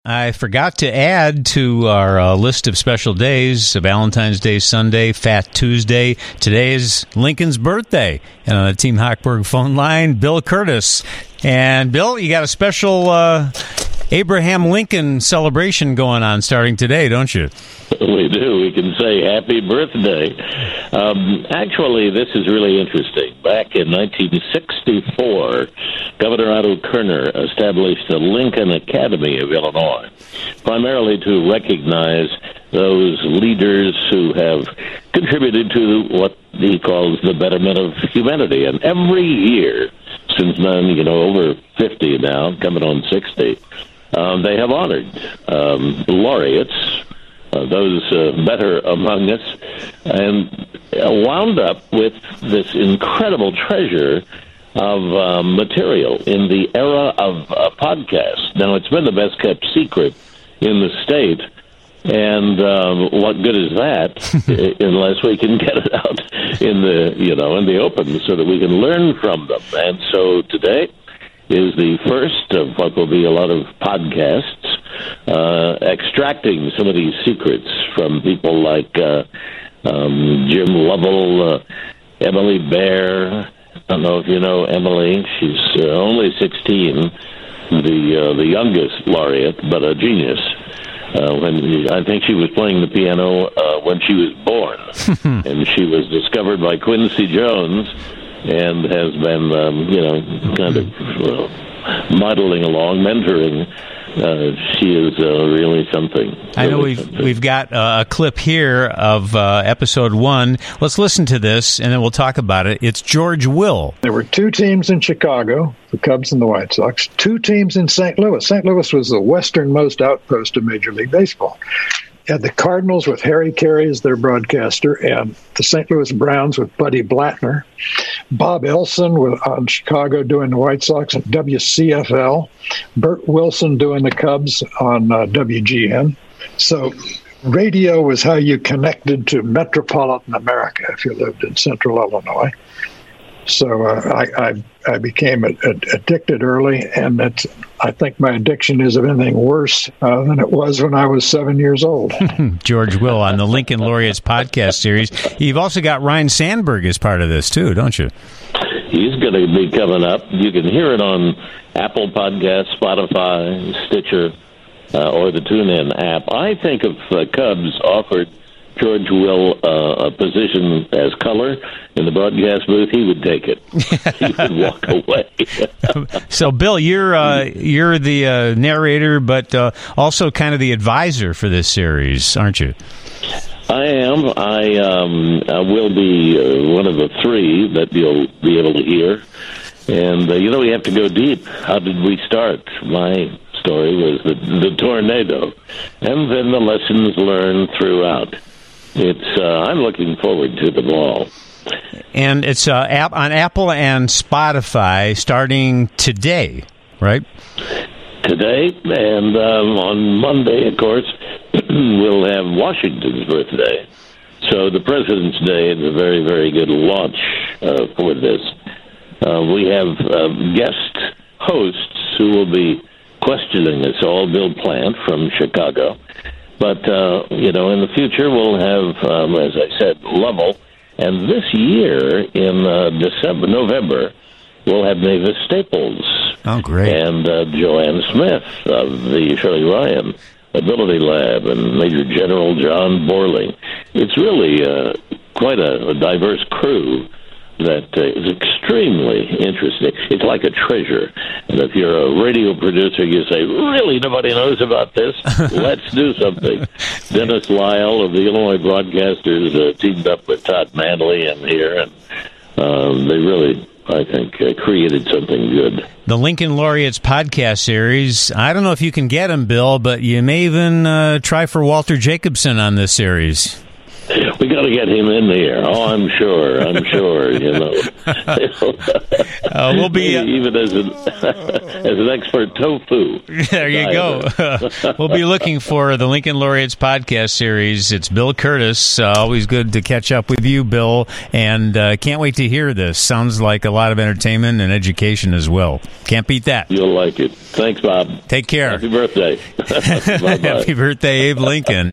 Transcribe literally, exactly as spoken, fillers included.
I forgot to add to our uh, list of special days, Valentine's Day Sunday, Fat Tuesday. Today is Lincoln's birthday. And on the Team Hochberg phone line, Bill Curtis. And, Bill, you got a special uh, Abraham Lincoln celebration going on starting today, don't you? We do. We can say happy birthday. Um, actually, this is really interesting. Back in nineteen sixty-four, Governor Otto Kerner established the Lincoln Academy of Illinois, primarily to recognize those leaders who have contributed to what he calls the betterment of humanity. And every year, since then, you know, over fifty now, coming on sixty, um, they have honored um, laureates, Uh, those uh, better among us, and uh, wound up with this incredible treasure of uh, material in the era of uh, podcasts. Now, it's been the best-kept secret in the state, and um, what good is that unless we can get it out in the, you know, in the open so that we can learn from them. And so today is the first of what will be a lot of podcasts, uh, extracting some of these secrets from people like uh, um, Jim Lovell, uh, Emily Bear. I don't know if you know Emily. She's uh, only sixteen, the uh, the youngest laureate, but a genius. Uh, when I think she was playing the piano uh, when she was born, and she was discovered by Quincy Jones, and has been, um, you know, kind of well, modeling along, mentoring. Uh, she is uh, really something. Really I know we've something. we've got uh, a clip here of uh, episode one. Let's listen to this, and then we'll talk about it. It's George Will. There were two teams in Chicago, the Cubs and the White Sox. Two teams in Saint Louis. Saint Louis was the westernmost outpost of Major League Baseball. You had the Cardinals with Harry Carey as their broadcaster, and the Saint Louis Browns with Buddy Blattner. Bob Elson with, on Chicago doing the White Sox at W C F L. Bert Wilson doing the Cubs on uh, W G N. So radio was how you connected to metropolitan America if you lived in central Illinois. So uh, I, I I became a, a, addicted early, and that's, I think my addiction is of anything worse uh, than it was when I was seven years old. George Will on the Lincoln Laureates podcast series. You've also got Ryan Sandberg as part of this, too, don't you? He's going to be coming up. You can hear it on Apple Podcasts, Spotify, Stitcher, uh, or the TuneIn app. I think if uh, Cubs offered George Will uh, a position as color in the broadcast booth, he would take it. He would walk away. So, Bill, you're uh, you're the uh, narrator, but uh, also kind of the advisor for this series, aren't you? I am. I, um, I will be uh, one of the three that you'll be able to hear. And, uh, you know, we have to go deep. How did we start? My story was the, the tornado, and then the lessons learned throughout. It's. Uh, I'm looking forward to them all. And it's uh, app, on Apple and Spotify starting today, right? Today, and um, on Monday, of course, we'll have Washington's birthday. So the President's Day is a very, very good launch uh, for this. Uh, we have uh, guest hosts who will be questioning us all. Bill Plant from Chicago. But, uh, you know, in the future, we'll have, um, as I said, Lovell. And this year, in uh, December, November, we'll have Mavis Staples. Oh, great. And uh, Joanne Smith of the Shirley Ryan Ability Lab and Major General John Borling. It's really uh, quite a, a diverse crew that uh, is extremely interesting. It's like a treasure. And if you're a radio producer, you say, really, nobody knows about this? Let's do something. Dennis Lyle of the Illinois Broadcasters uh, teamed up with Todd Manley in here, and um, they really, I think, uh, created something good. The Lincoln Laureates podcast series. I don't know if you can get them, Bill, but you may even uh, try for Walter Jacobson on this series. We got to get him in here. Oh, I'm sure. I'm sure. You know, uh, we'll be uh, even as an as an expert tofu. There you diver. go. We'll be looking for the Lincoln Laureates podcast series. It's Bill Curtis. Uh, always good to catch up with you, Bill, and uh, can't wait to hear this. Sounds like a lot of entertainment and education as well. Can't beat that. You'll like it. Thanks, Bob. Take care. Happy birthday. Bye-bye. Happy birthday, Abe Lincoln.